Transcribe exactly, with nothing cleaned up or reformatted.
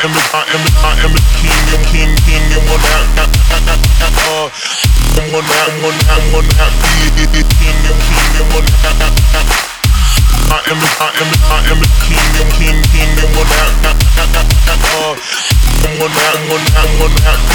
am the, I am the, I am the king, I'm king, king, and one that, uh, and one that, one that, one that, be the king, I'm king, and one that, I am the, I am the, I am the king, I'm king, king, and one that, uh, and one that, one that, one that.